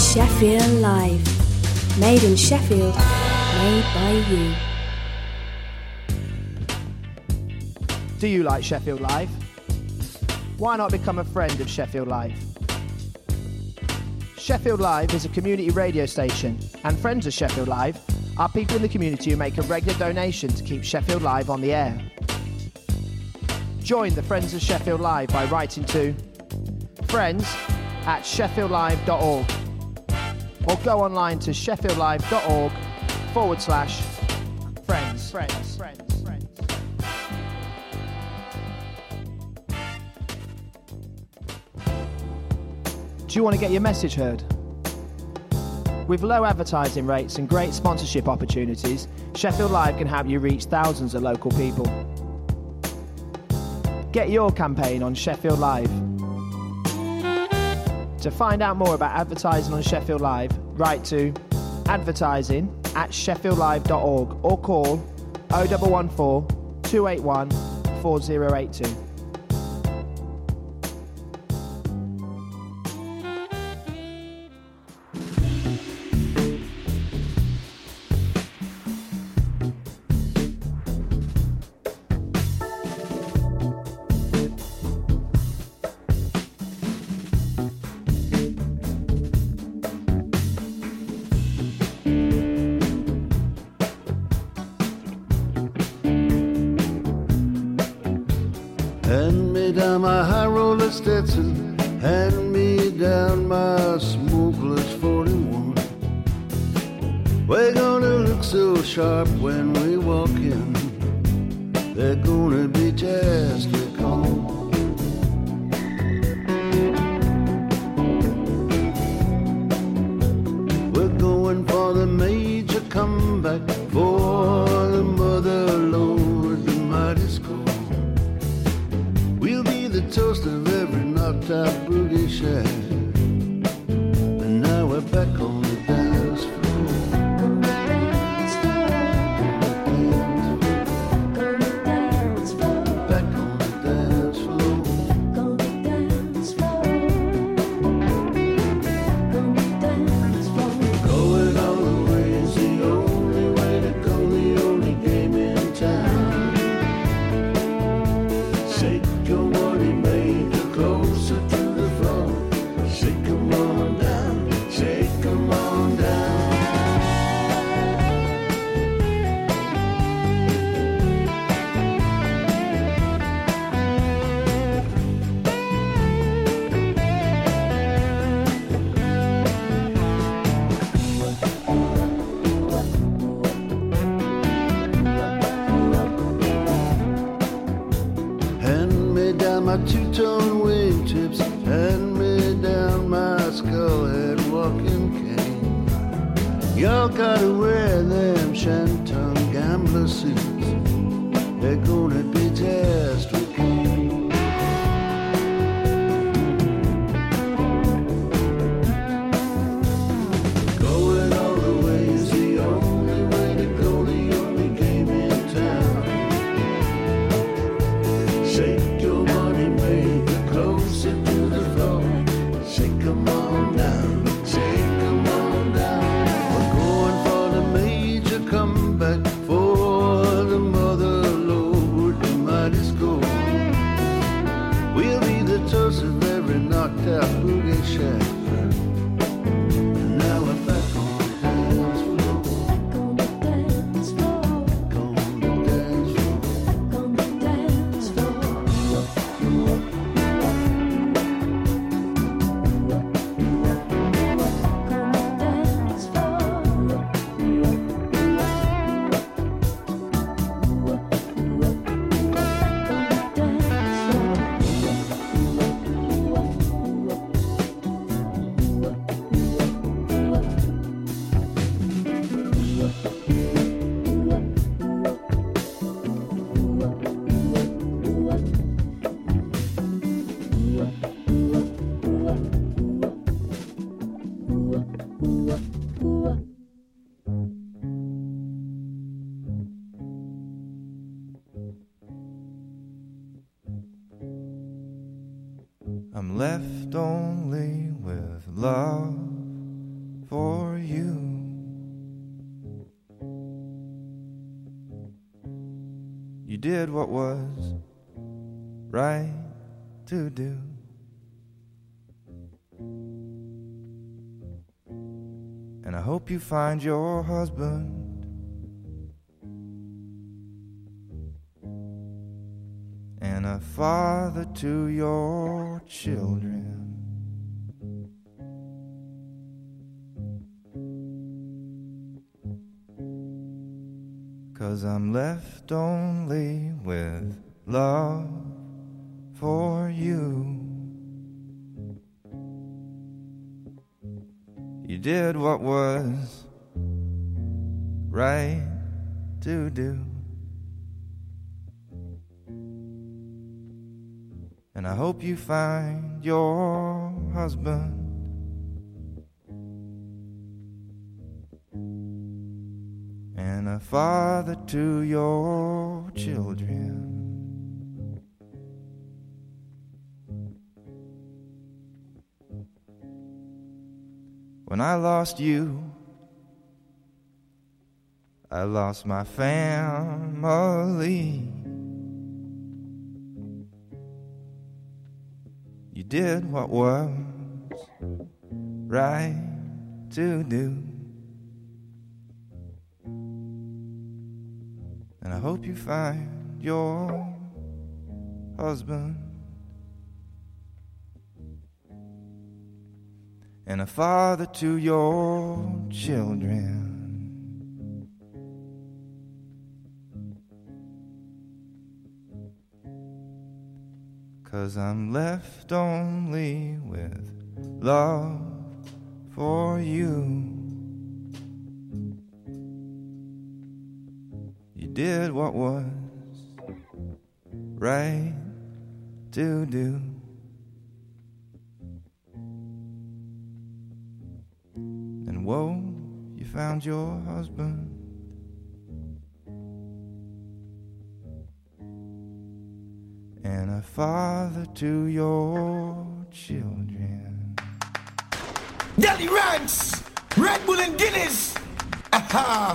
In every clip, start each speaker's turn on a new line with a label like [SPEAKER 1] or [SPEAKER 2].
[SPEAKER 1] Sheffield Live. Made in Sheffield, made by you.
[SPEAKER 2] Do you like Sheffield Live? Why not become a friend of Sheffield Live? Sheffield Live is a community radio station, and friends of Sheffield Live are people in the community who make a regular donation to keep Sheffield Live on the air. Join the Friends of Sheffield Live by writing to friends@sheffieldlive.org or go online to sheffieldlive.org/friends. Do you want to get your message heard? With low advertising rates and great sponsorship opportunities, Sheffield Live can help you reach thousands of local people. Get your campaign on Sheffield Live. To find out more about advertising on Sheffield Live, write to advertising@sheffieldlive.org or call 0114 281 4082.
[SPEAKER 3] Hand me down my high roller Stetson, hand me down my smokeless 41. We're gonna look so sharp when we walk in, they're gonna be just a call. We're going for the major comeback, for the mother lord, the mighty score. We'll be the toast of every knocked out boogie shack, and now we're back on the dance floor. Back on the dance floor. Going all the way is the only way to go, the only game in town. Shake your money maker closer to the floor. Shake 'em on down, shake 'em on down. Hand me down my two-tone wingtips, hand me down my skull-head walking cane. Y'all gotta wear them Shantung gambler suits, they're gonna be just okay. Going all the way is the only way to go, the only game in town. Shake your money maker closer to the floor. Shake 'em on down, shake 'em on down. We're going for the major comeback, for the mother lord, the mighty score. We'll be the toast of every knocked out boogie shack, and now we're back on the dance floor. On the dance floor.
[SPEAKER 4] I'm left only with love for you. You did what was right to do. And I hope you find your husband and a father to your children. 'Cause I'm left only with love for you. You did what was right to do. And I hope you find your husband and a father to your children. When I lost you, I lost my family. You did what was right to do. And I hope you find your husband and a father to your children. 'Cause I'm left only with love for you. You did what was right to do. And whoa, you found your husband and a father to your children.
[SPEAKER 5] Galley Ranks, Red Bull and Guinness. Aha!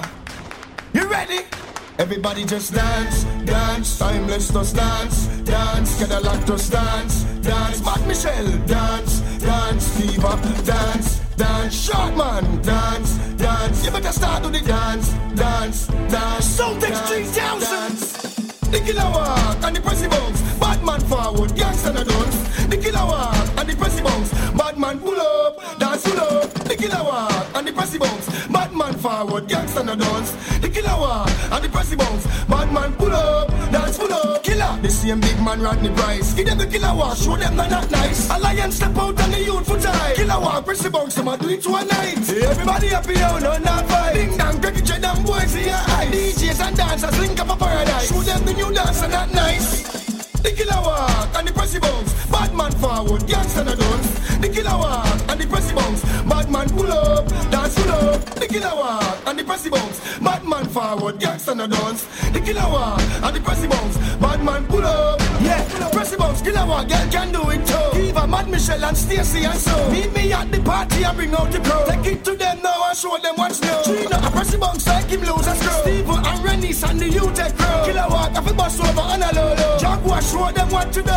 [SPEAKER 5] You ready? Everybody just dance, dance, timeless just dance, dance, Cadillac just dance, dance, Matt Michelle, dance, dance, Fever, dance, dance, Shortman, dance, dance, you better start to the dance, dance, dance, Soltex 3000. The killer walk and the pressy bounce, bad man forward, gangster no dance. The killer walk and the pressy bounce, bad man pull up, dance pull up. The killer walk and the pressy bounce, bad man forward, gangster no dance. The killer walk and the pressy bounce, bad man pull up, dance pull up. Killer, the same big man Rodney Price, give them the killer walk, show them they're not nice. A lion step out and the youth for time. Killer walk, pressy bounce, them a do it to a night. Everybody happy out, no not fight. Ding dong, Greggy J, them boys in your eyes. DJs and dancers link up a paradise. Show them the new dance and that nice. The killer walk and the pressy bounce, bad man forward, gangster no dance. The killer walk and the pressy bounce, bad man pull up, dance pull up. The killer walk and the pressy bounce, bad man forward, gangster no dance. The killer walk and the pressy bounce, bad man pull up. Yeah, pressy bounce, killer walk, girl can do it too. Eva, Matt Michelle and Stacy and so. Meet me at the party and bring out the crowd. Take it to them now and show them what's new. Trina, a pressy bounce like him lose a screw. Steve and Rennie and the U-Tech crew. Killer walk, have a bus over and a lolo. Jaguar show them what to do.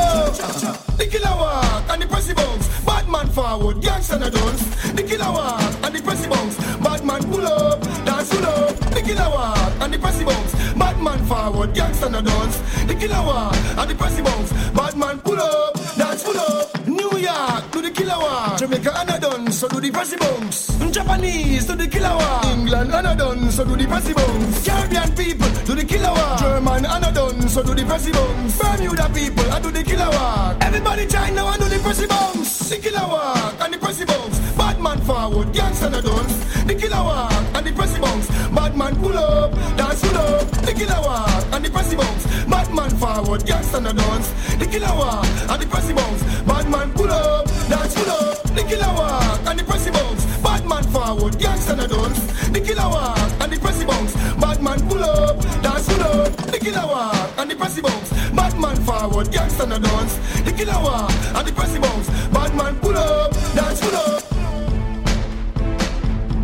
[SPEAKER 5] The killer walk and the pressy bounce, bad man forward, gangster no dance. The killer walk and the pressy bounce, bad man pull up, dance pull up. The killer walk and the pressy bounce, bad man forward, gangster no dance. The killer walk and the pressy bounce, bad man pull up, dance pull up. New York do the killer walk, Jamaica and a done, so do the pressy bounce. Japanese do the killer walk, England and a done, so do the pressy bounce. Caribbean people do the killer walk, German and a done, so do the pressy bounce. Bermuda people I do the killer walk. Everybody join now and do the pressy bounce. The killer walk and the pressy bounce, bad man forward, gangster no dance. The killer walk and the pressy bounce, bad man pull up, dance pull up. The killer walk and the pressy bounce, bad man forward, gangster no dance. The killer walk and the pressy bounce, bad man pull up, dance pull up. The killer walk and the pressy bounce, bad man forward, gangster no dance. The killer walk and the pressy bounce, bad man pull up, dance pull up. The killer walk and the pressy bounce, bad man forward, gangster no dance. The killer walk and the pressy bounce, bad man pull up, dance pull up.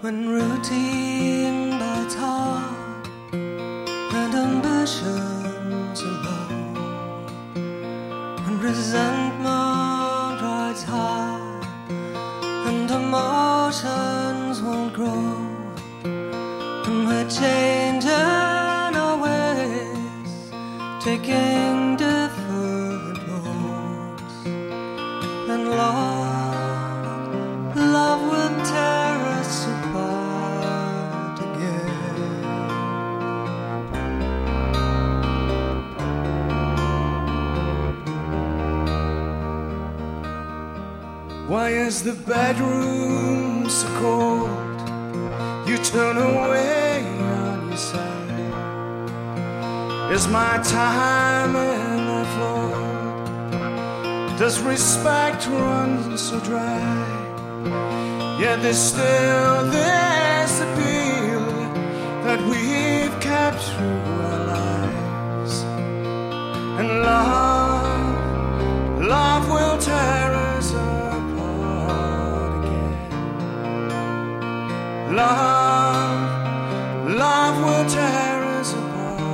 [SPEAKER 6] when routine bites hard and ambitions are low, when resentment rides high and emotions won't grow, and we're changing our ways, taking different roads, and love will tear us apart again.
[SPEAKER 3] Why is the bedroom so cold? You turn away on your side. Is my time in the floor? Does respect run so dry? Yet there's still this appeal that we've kept through our lives. And love will tear us apart again. Love will tear us apart.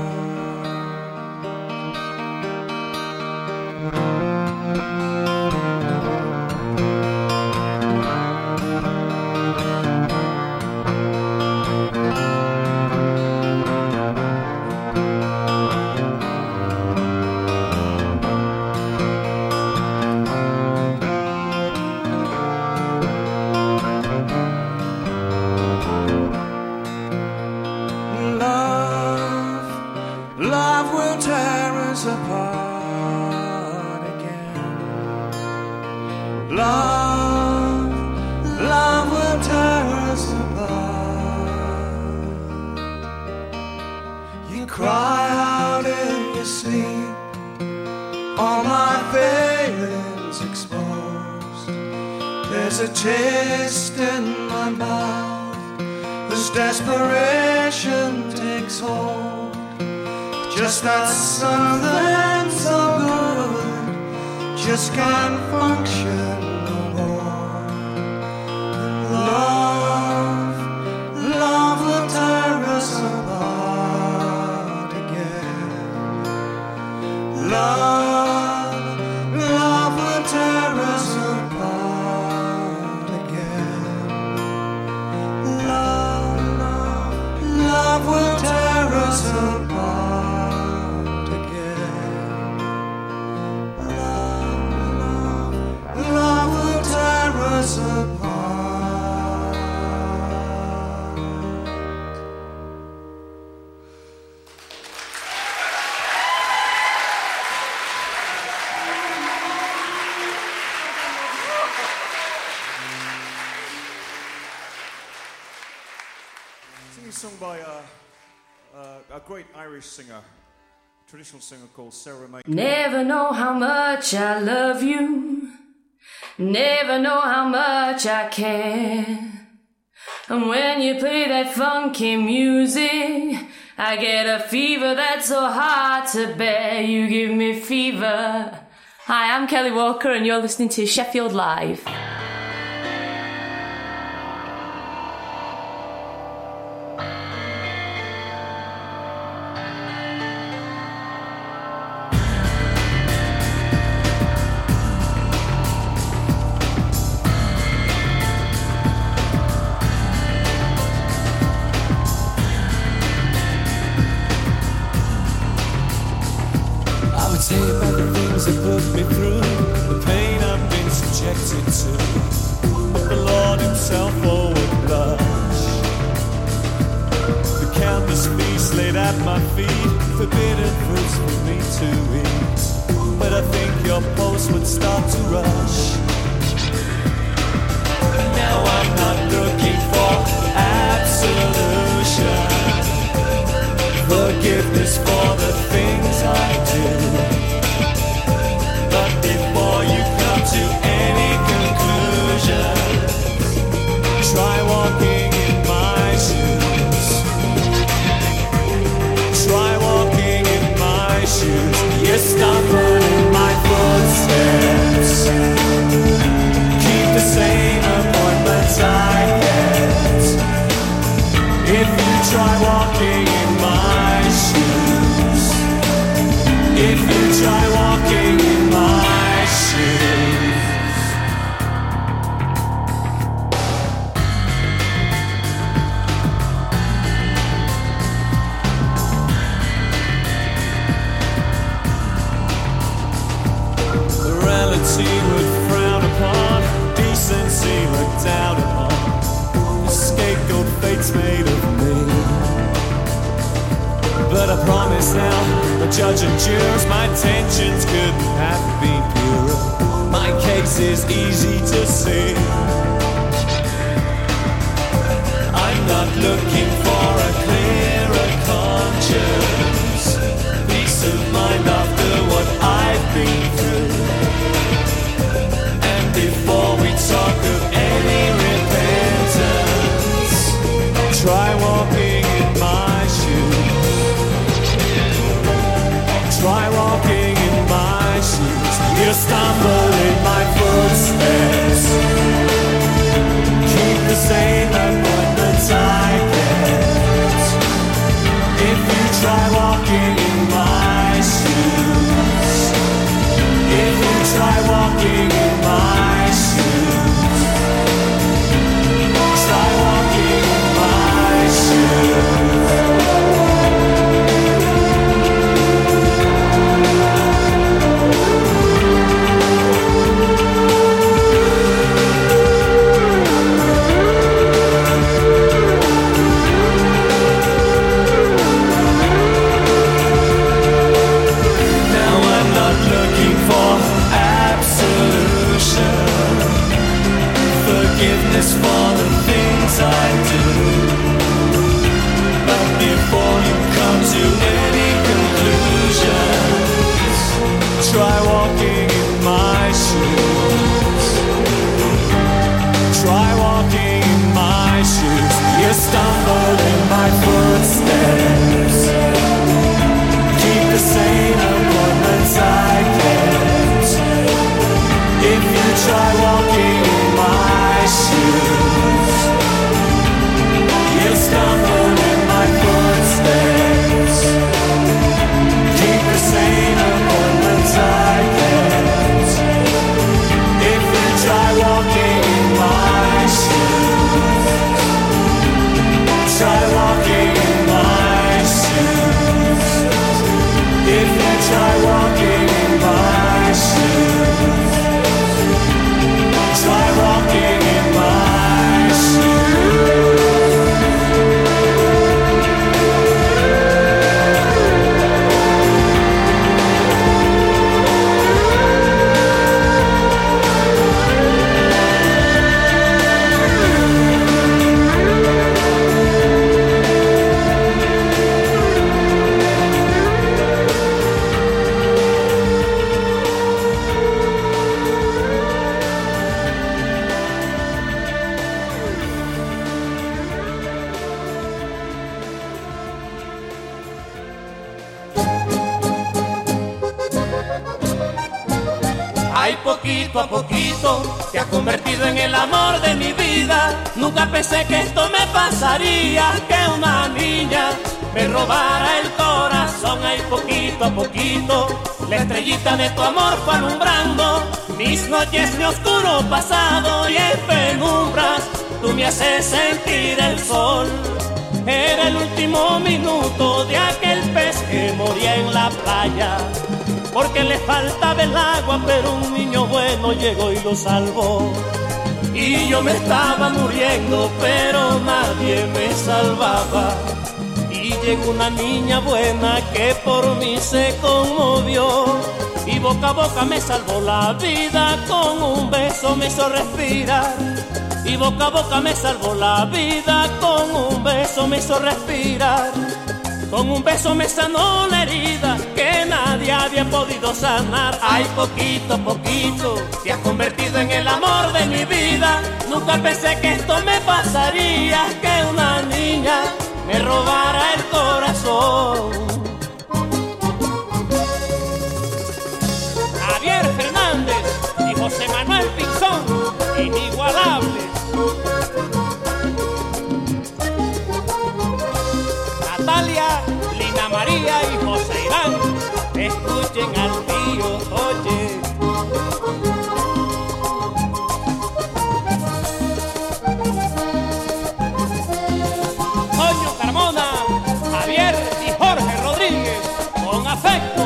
[SPEAKER 3] Love will tear us apart again. Love will tear us apart. You cry out in your sleep, all my failings exposed. There's a taste in my mouth as desperation takes hold. Just not something so good, just can't function no more. Love will tear us apart again. Love will tear us apart again. Love will tear us apart.
[SPEAKER 7] Sung by a great Irish singer, traditional singer called Sarah May.
[SPEAKER 8] Never know how much I love you, never know how much I care. And when you play that funky music, I get a fever that's so hard to bear. You give me fever. Hi, I'm Kelly Walker and you're listening to Sheffield Live.
[SPEAKER 6] Tell you about the things that put me through, the pain I've been subjected to. But the Lord himself would blush. The countless feasts laid at my feet, forbidden fruits for me to eat. But I think your pulse would start to rush. Now I'm not looking for absolution, forgiveness for the things I do. But before you come to any conclusions, try walking in my shoes. Try walking in my shoes. You stop running my footsteps. judge and jurors, my intentions couldn't have been purer. My case is easy to see. I'm not looking for a clearer conscience, peace of mind after what I've been through. And before we talk of any repentance, try walking in my shoes. Try walking in my shoes. You stumble in my footsteps. Keep the same appointments I kept. If you try walking in my shoes, if you try walking in my shoes, try walking in my shoes. Forgiveness for the things I do. But before you come to any conclusions, try walking in my shoes. Try walking in my shoes. You stumble in my footsteps. Keep the same appointments I kept. If you try walking in my shoes, you stumble in my footsteps. Keep the same appointments I kept. If you try walking in my shoes, try walking in my shoes. If you try walking in my shoes, try walking in my shoes.
[SPEAKER 9] Ay, poquito a poquito te has convertido en el amor de mi vida. Nunca pensé que esto me pasaría, que una niña me robara el corazón. Ay, poquito a poquito la estrellita de tu amor fue alumbrando mis noches, mi oscuro pasado, y en penumbras tú me haces sentir el sol. Era el último minuto de aquel pez que moría en la playa, porque le faltaba el agua, pero un niño bueno llegó y lo salvó. Y yo me estaba muriendo, pero nadie me salvaba. Y llegó una niña buena que por mí se conmovió, y boca a boca me salvó la vida, con un beso me hizo respirar. Y boca a boca me salvó la vida, con un beso me hizo respirar. Con un beso me sanó la herida que nadie había podido sanar. Ay, poquito a poquito te has convertido en el amor de mi vida. Nunca pensé que esto me pasaría, que una niña me robara el corazón. Javier Fernández y José Manuel Pinzón, inigualables. Natalia, Lina María y José Iván, escuchen al tío Oye. Toño Carmona, Javier y Jorge Rodríguez, con afecto.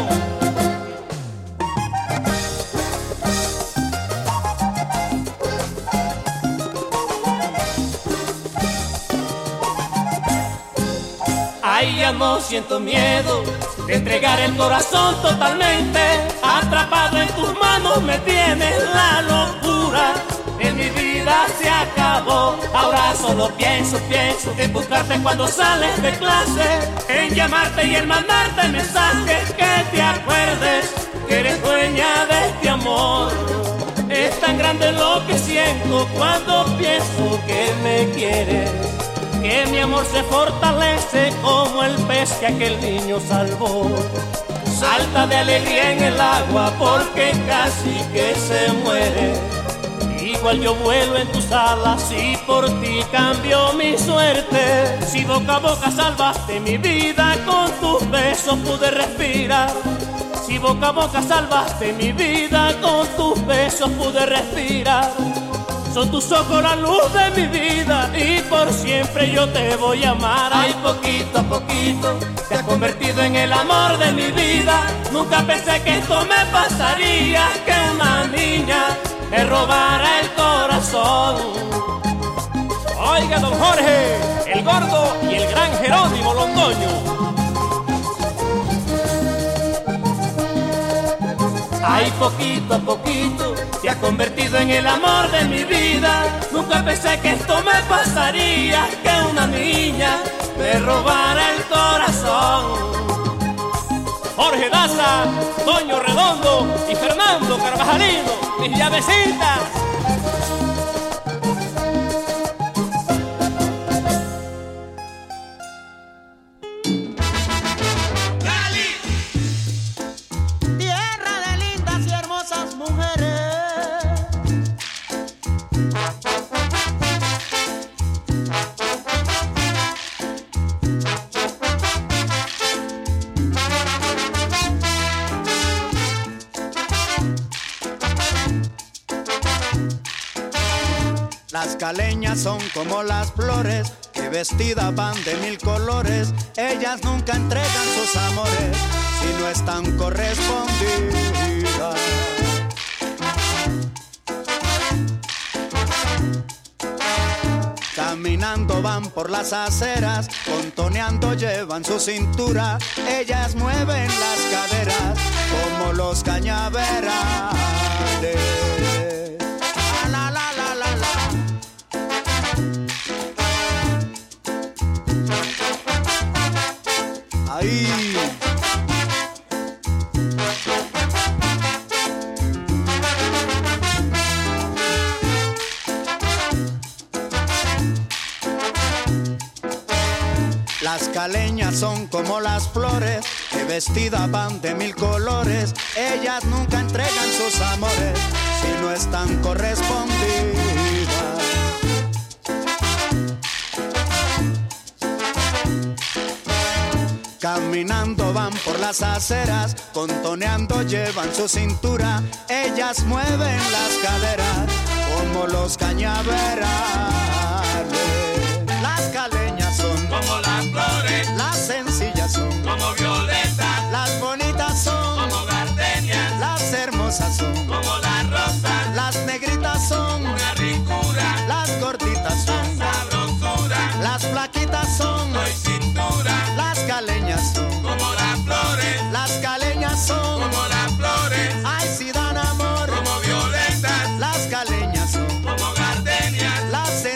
[SPEAKER 9] Ay, ya no siento miedo de entregar el corazón totalmente. Atrapado en tus manos me tienes, la locura en mi vida se acabó. Ahora solo pienso en buscarte cuando sales de clase, en llamarte y en mandarte mensajes, que te acuerdes que eres dueña de este amor. Es tan grande lo que siento cuando pienso que me quieres, que mi amor se fortalece como el pez que aquel niño salvó. Salta de alegría en el agua porque casi que se muere. Igual yo vuelo en tus alas y por ti cambio mi suerte. Si boca a boca salvaste mi vida, con tus besos pude respirar. Si boca a boca salvaste mi vida, con tus besos pude respirar. Son tus ojos la luz de mi vida y por siempre yo te voy a amar. Ay, poquito a poquito te has convertido en el amor de mi vida. Nunca pensé que esto me pasaría, que una niña me robara el corazón. Oiga, don Jorge, el gordo y el gran Jerónimo Londoño. Ay, poquito a poquito te has convertido en el amor de mi vida. Nunca pensé que esto me pasaría, que una niña me robara el corazón. Jorge Daza, Toño Redondo y Fernando Carvajalino, mis llavecitas.
[SPEAKER 10] Las caleñas son como las flores que vestidas van de mil colores. Ellas nunca entregan sus amores si no están correspondidas. Caminando van por las aceras, contoneando llevan su cintura. Ellas mueven las caderas como los cañaverales. Ahí. Las caleñas son como las flores que vestidas van de mil colores. Ellas nunca entregan sus amores si no están correspondidas. Caminando van por las aceras, contoneando llevan su cintura. Ellas mueven las caderas como los cañaverales. Las caleñas son
[SPEAKER 9] como las flores,
[SPEAKER 10] las sencillas son
[SPEAKER 9] como violetas,
[SPEAKER 10] las bonitas son
[SPEAKER 9] como gardenias,
[SPEAKER 10] las hermosas son
[SPEAKER 9] como las rosas,
[SPEAKER 10] las negritas son
[SPEAKER 9] una ricura,
[SPEAKER 10] las gorditas son
[SPEAKER 9] sabrosura,
[SPEAKER 10] las flaquitas son
[SPEAKER 9] soy cintura.
[SPEAKER 10] Las caleñas son
[SPEAKER 9] como las flores,
[SPEAKER 10] las caleñas son
[SPEAKER 9] como las flores,
[SPEAKER 10] ay, si dan amor
[SPEAKER 9] como violetas,
[SPEAKER 10] las caleñas son
[SPEAKER 9] como gardenias,
[SPEAKER 10] las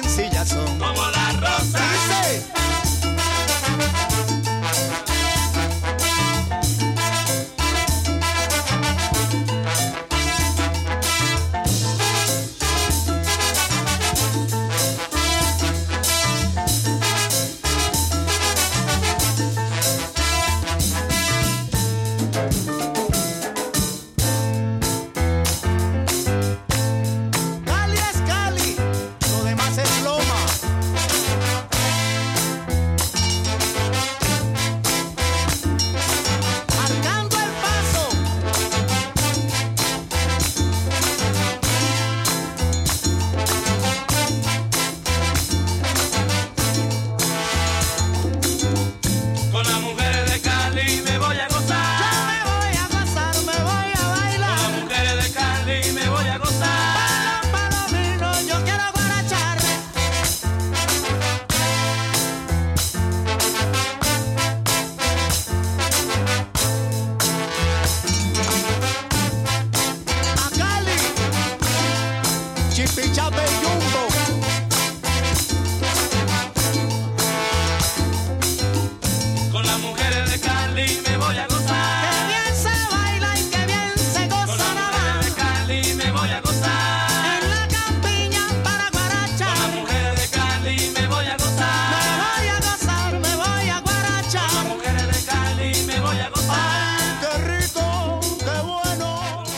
[SPEAKER 10] mundo.
[SPEAKER 9] Con las mujeres de Cali me voy a gozar.
[SPEAKER 10] Qué bien se baila y qué bien se goza.
[SPEAKER 9] Con las mujeres de Cali me voy a gozar.
[SPEAKER 10] En la campiña para guaracha.
[SPEAKER 9] Con las mujeres de Cali me voy a gozar.
[SPEAKER 10] Me voy a gozar, me voy a guaracha.
[SPEAKER 9] Con las mujeres de Cali me voy a gozar.
[SPEAKER 10] Ay, qué rico, qué bueno.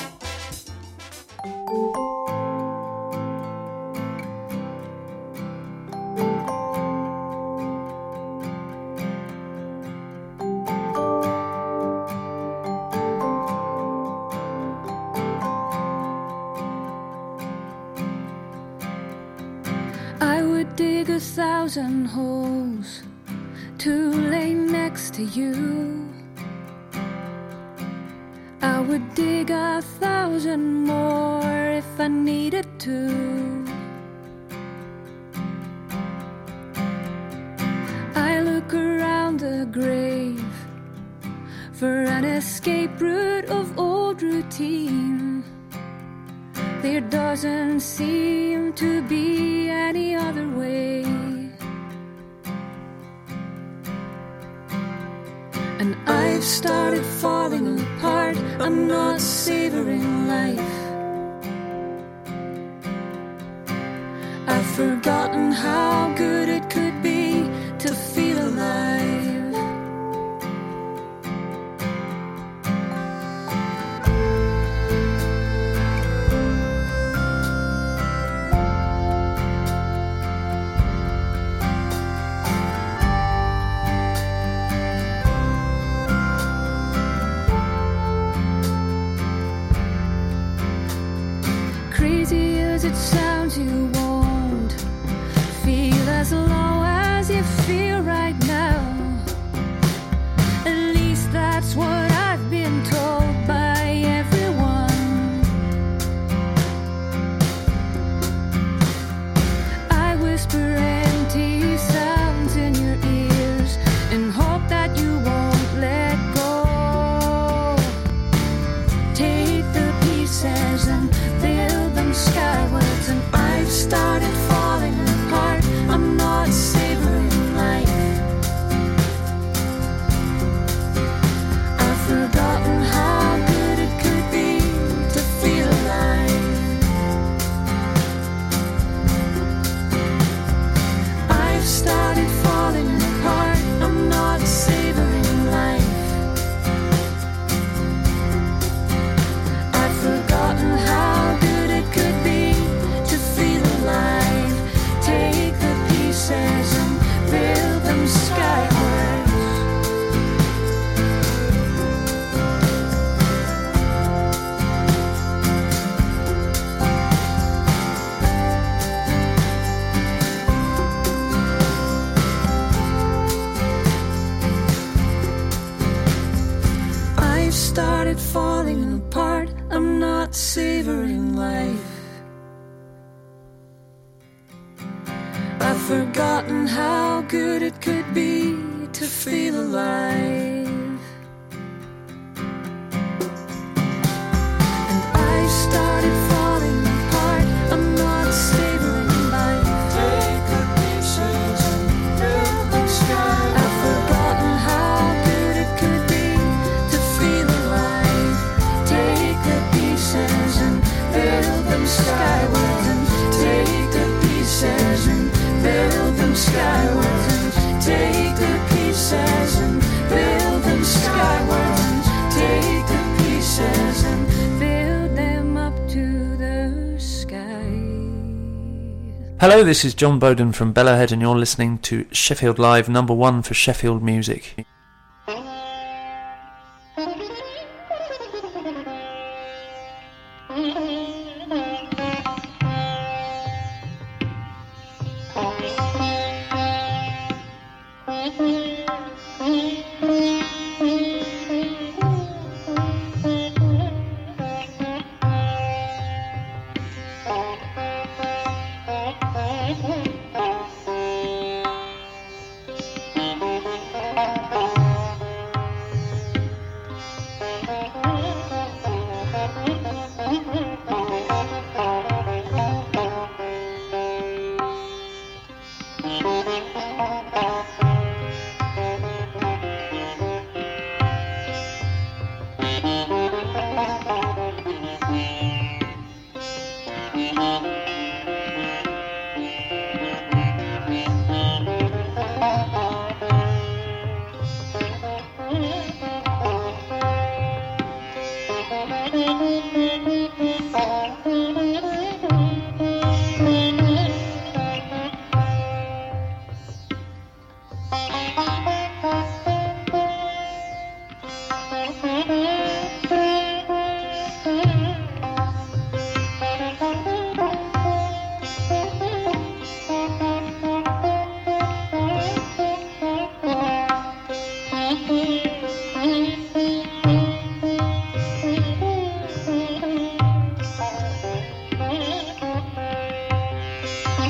[SPEAKER 11] I would dig 1,000 holes to lay next to you. I would dig 1,000 more if I needed to. I look around the grave for an escape route of old routine. There doesn't seem to be any other way. And I've started falling apart. I'm not savoring life. I've forgotten how good it could be to feel alive. Crazy as it sounds, you won't feel as low as you feel right now. At least that's what I've been told by everyone. I whisper empty sounds in your ears and hope that you won't let go. Take the pieces and build them skywards, and I've started falling apart. I'm not savoring life. I've forgotten how good it could be to feel alive. I've started falling apart. I'm not savoring life. I've forgotten how good it could be to feel alive. Take the pieces and build them skywards. I've started falling apart. I'm not savoring life. I've forgotten how good it could be to feel alive. And I've started falling apart. I'm not savoring life. Take the pieces and build them skywards. I've forgotten how good it could be to feel alive. Take the pieces and build them skywards, and take the pieces and build them skywards, and take the pieces and build them skywards, and take the pieces and build them up to the sky.
[SPEAKER 12] Hello, this is John Bowden from Bellowhead, and you're listening to Sheffield Live, #1 for Sheffield music.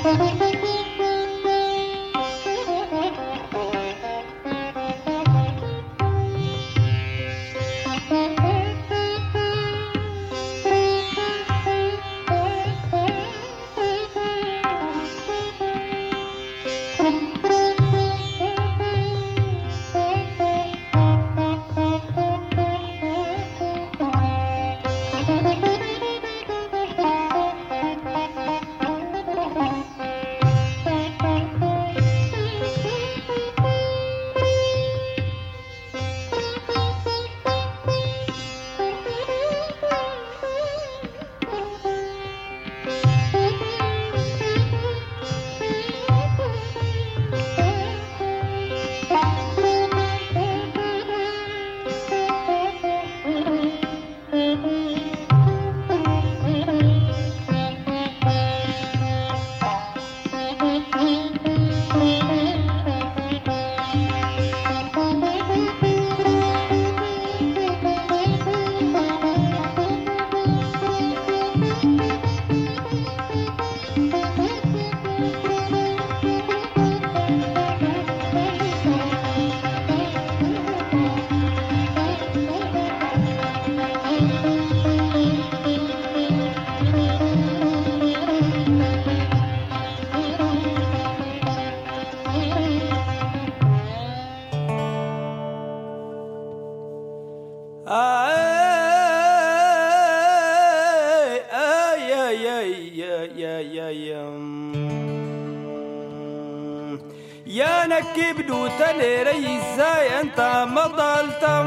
[SPEAKER 13] يا نكب دوتني ريزاي انت مضلتم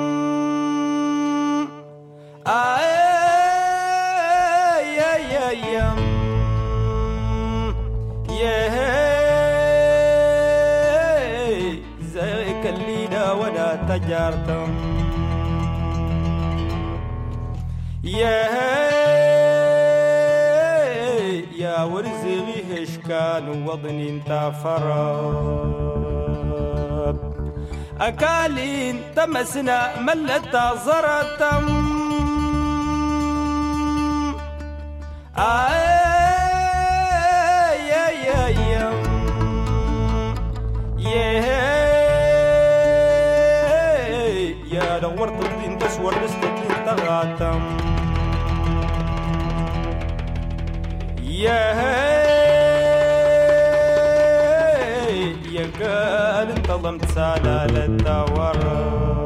[SPEAKER 13] زيك الليلة وانا تجارتم يا ورزقي هشكان وضني انت فراب أكالين تمسنا ملت زرتم يا دورت الدين تسور لستكين تغاتم يا قال انت ضمت سلالة الدورة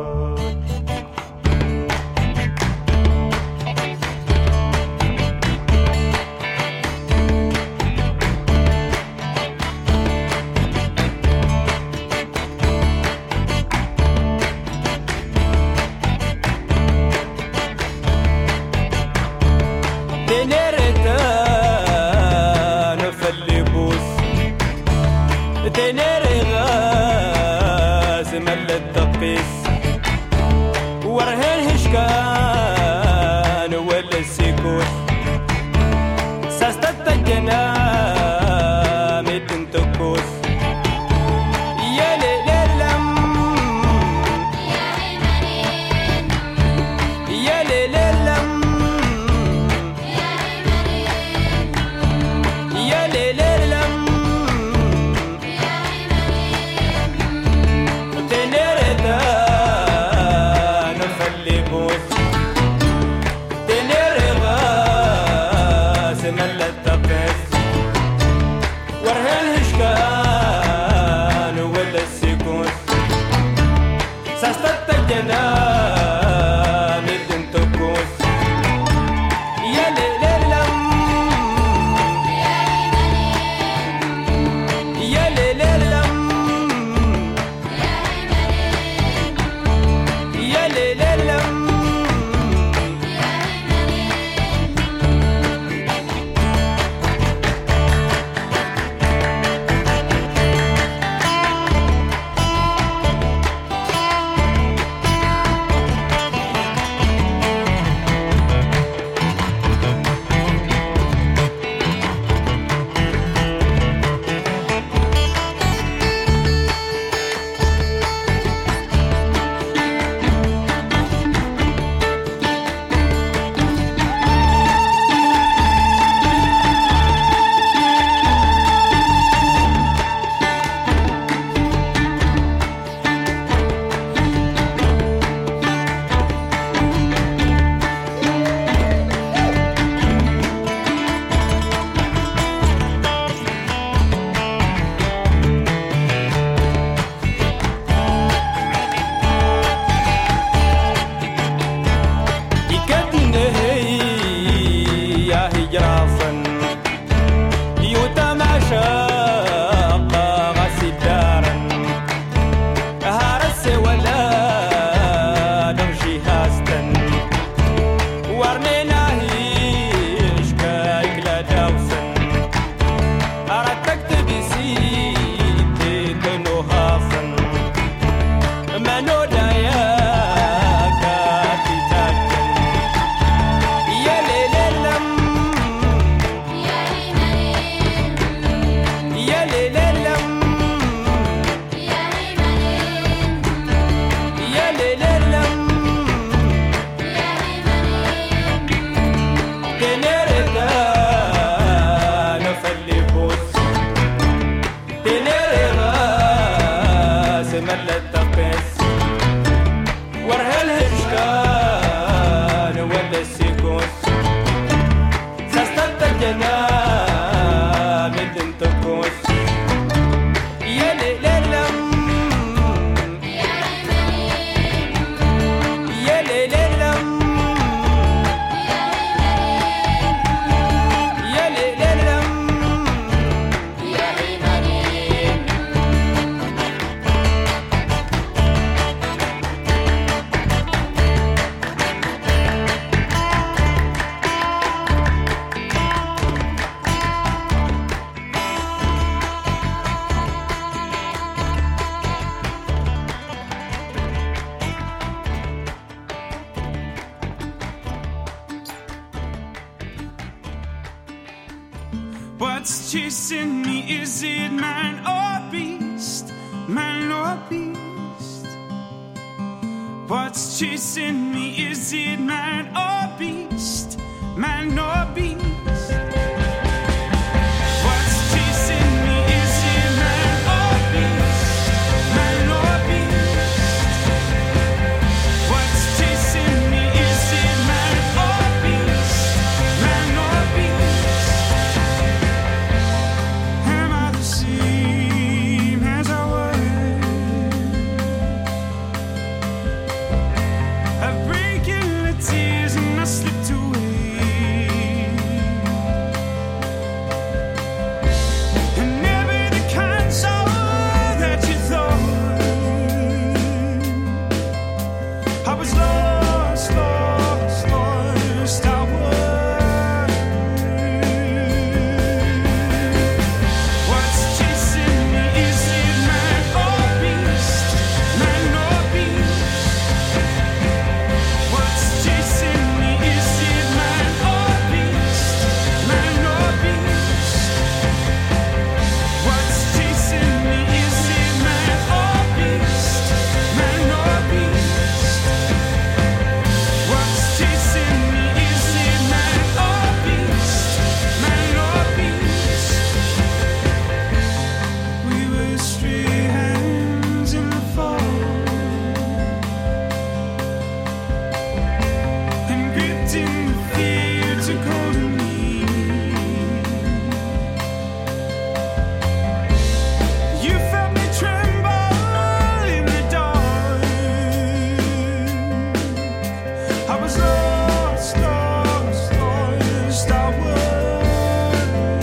[SPEAKER 13] تنيري غاز ملت تقيس ورهن هشكان ولا السيكوت ساستت الجنام تنتكوس يا ليلم يا ليلم يا ليلم
[SPEAKER 14] What's chasing me? Is it man or beast? Man or beast? What's chasing me? Is it man or beast? Man or beast? What's chasing me? Is it man or beast? Man or beast? What's chasing me? Is it man or beast? Man or beast? Am I the same as I was? I've breaking the tears and I slipped away. And never the kind soul that you thought. I was lost, lost, lost. I was. What's chasing me? Is it man or beast? Man or beast? What's chasing me? Is it man or beast? Man or beast? What's chasing me? Is it man or beast? Man or beast? What's chasing me? Is it man or beast? Man or beast? We were stray hands in the fall, and gripped in the fear took hold of me. You felt me tremble in the dark. I was lost, lost, lost. I was.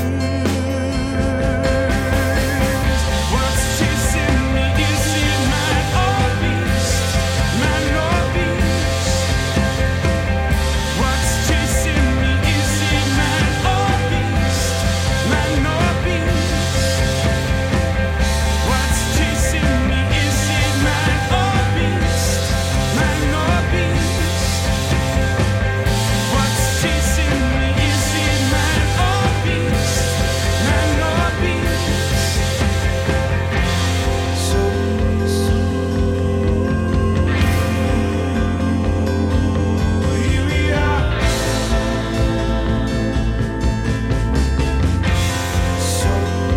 [SPEAKER 14] What's chasing me? Is it man or beast? Man or beast? What's chasing me? Is it man or beast? Man or beast? What's chasing me? Is it man or beast? Man or beast? What's chasing me? Is it man or beast? Man or beast? So here we are. So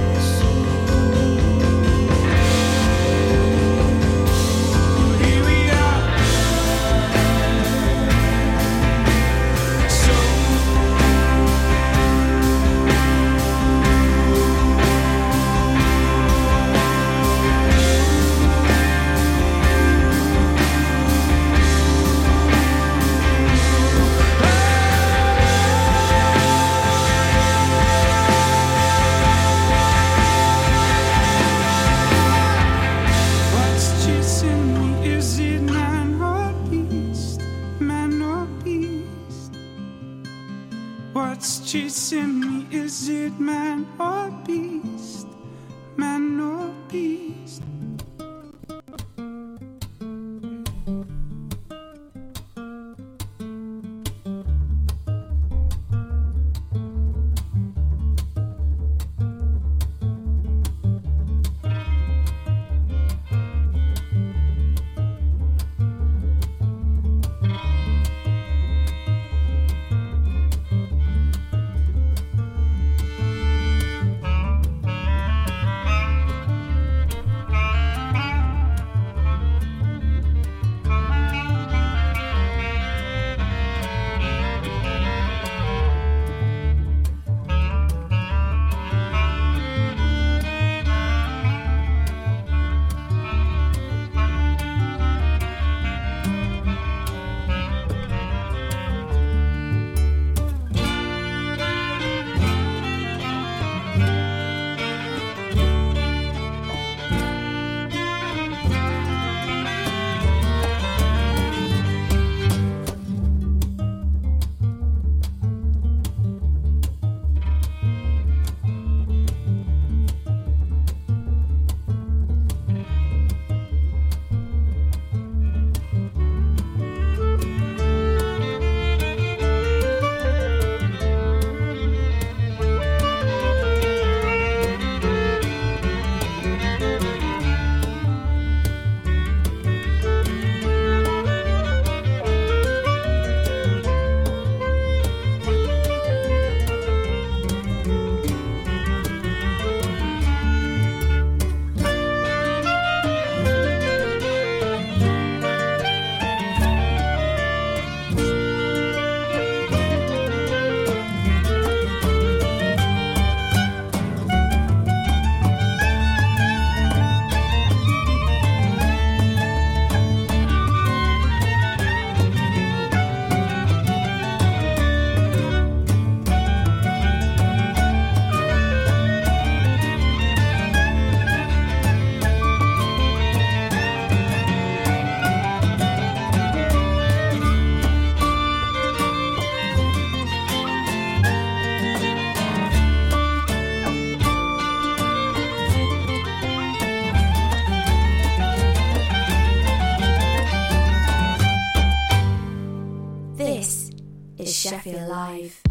[SPEAKER 14] here we are. So what's chasing me? Is it man or beast? Man or beast? What's chasing me? Is it man or beast? Man or beast?
[SPEAKER 1] Sheffield Live.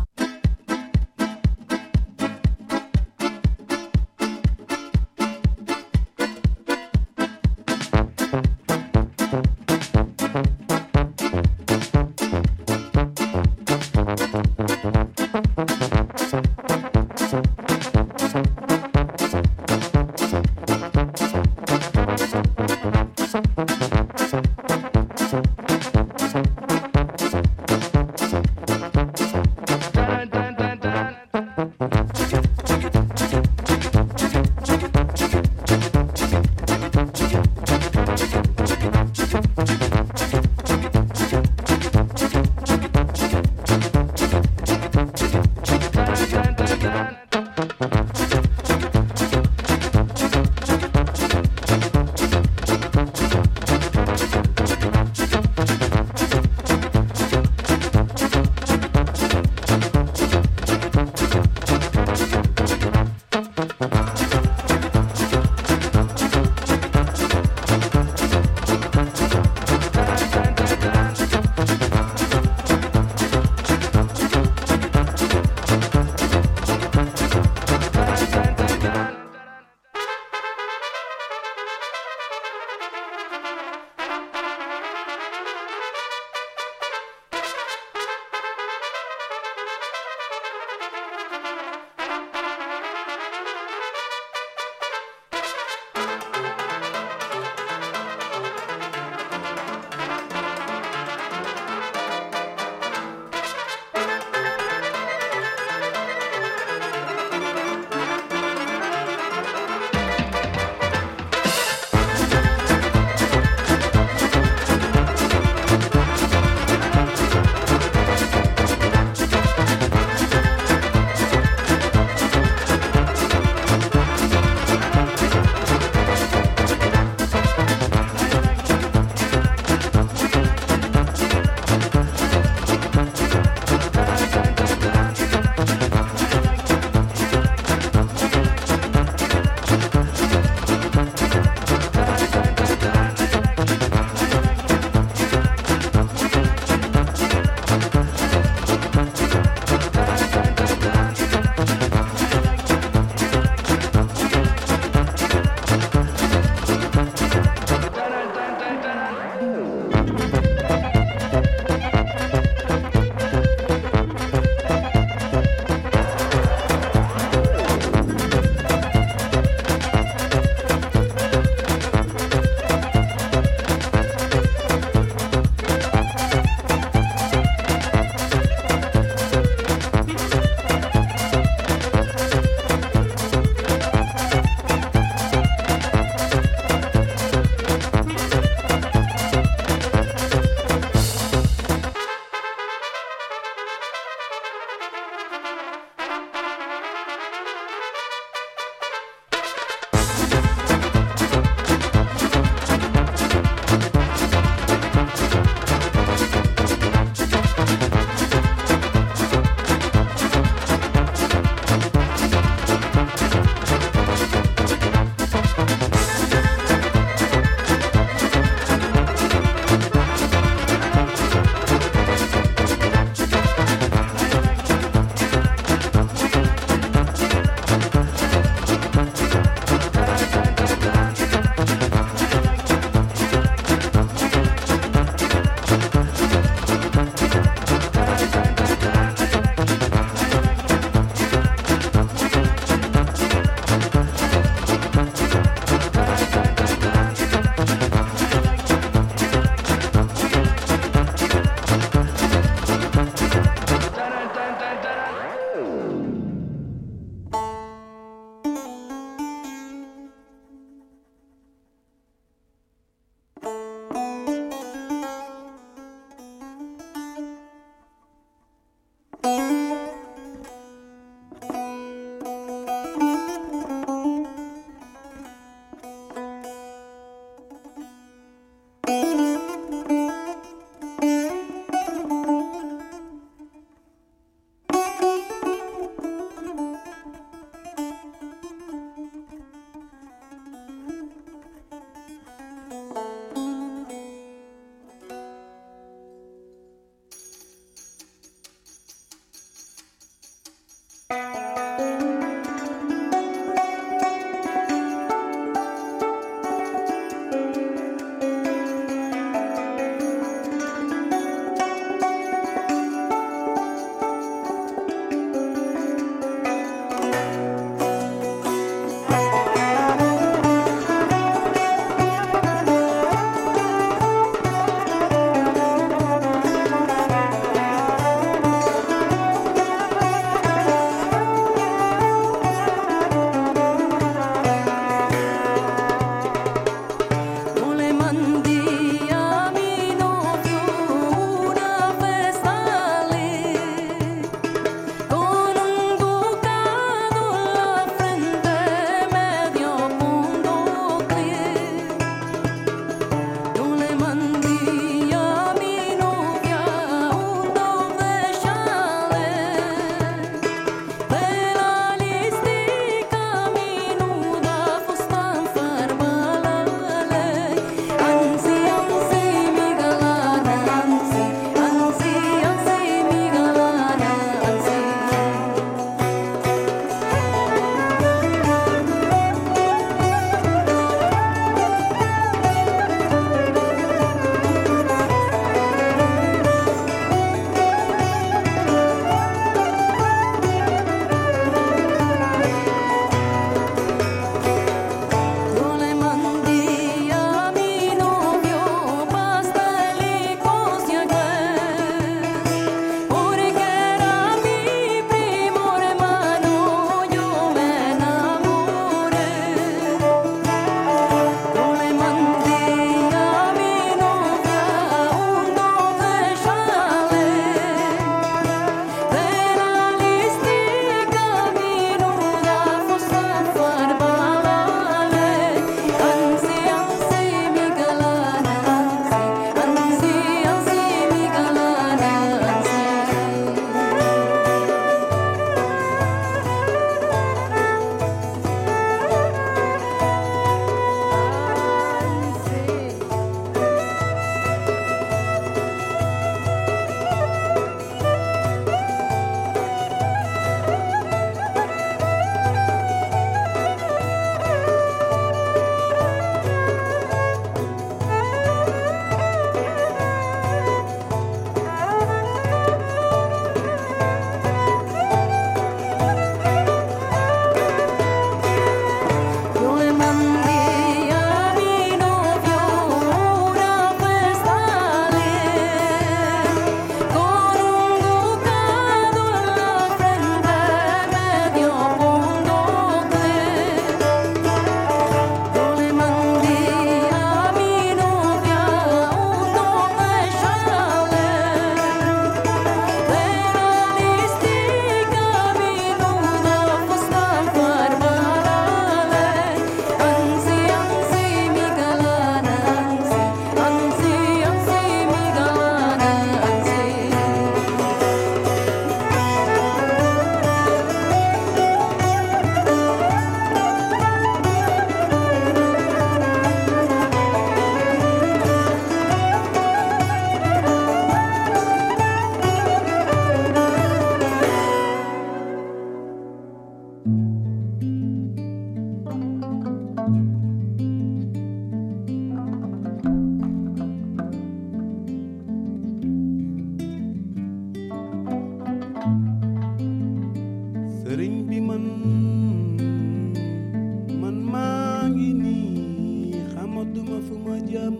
[SPEAKER 14] ngi nii xamatuma fu ma jëm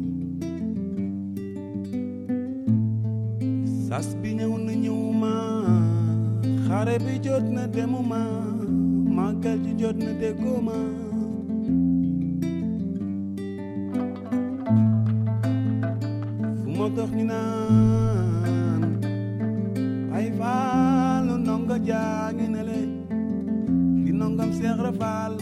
[SPEAKER 14] sas bi ñëw na ñëwuma xare bi jot na demuma màggal ji jot na dégguma fu ma dox ñu naan ay faalu ndongo jaa ngi ne le di ndongam Seex Ibra Faal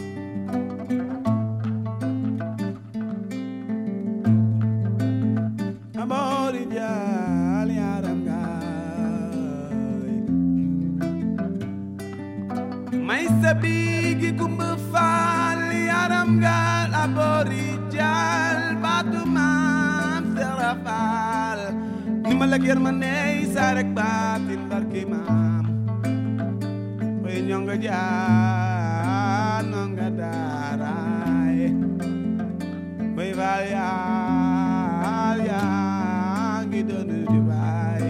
[SPEAKER 14] aboori jaal yaaram gaay may sabigi kumba faal yaaram gaal aboori jaal baatu maam Seex Ibra Faal ni ma la ger ma ney saa rek baatin barke maam way ñonga jaar nonga daaraay way faal yaal yaa ngi doon di baay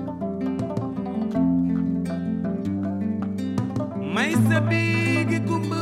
[SPEAKER 14] may sa biigi kumba